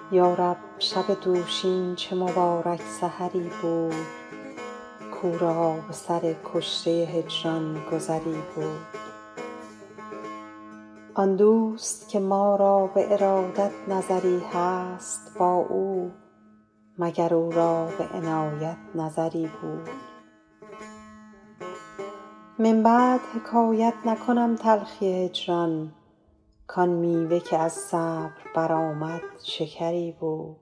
یا رب شب دوشین چه مبارک سحری بود، کو را به سر کشته هجران گذری بود. آن دوست که ما را به ارادت نظری هست، با او مگر او را به عنایت نظری بود. من بعد حکایت نکنم تلخی هجران، کان میوه که از صبر برآمد شکری بود.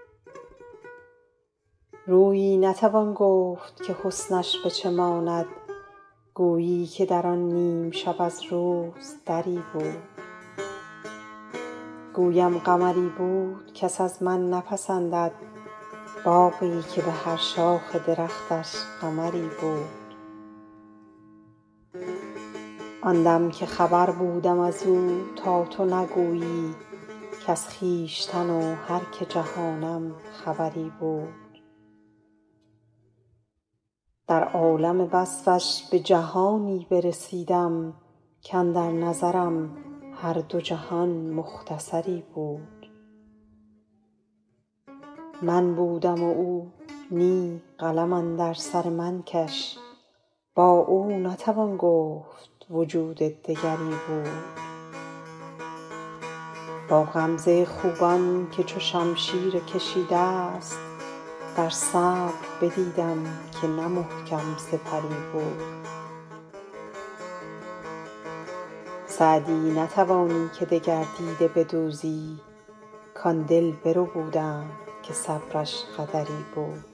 رویی نتوان گفت که حسنش به چه ماند، گویی که در آن نیم شب از روز دری بود. گویم قمری بود کس از من نپسندد، باغی که به هر شاخ درختش قمری بود. آن دم که خبر بودم از او تا تو نگویی، کز خویشتن و هر که جهانم خبری بود. در عالم وصفش به جهانی برسیدم، کاندر نظرم هر دو جهان مختصری بود. من بودم و او، نی قلم اندر سر من کش، با او نتوان گفت وجود دگری بود. با غمزه خوبان که چو شمشیر کشیده است، در صبر بدیدم که نه محکم سپری بود. سعدی نتوانی که دگر دیده بدوزی، کان دل بربودند که صبرش قدری بود.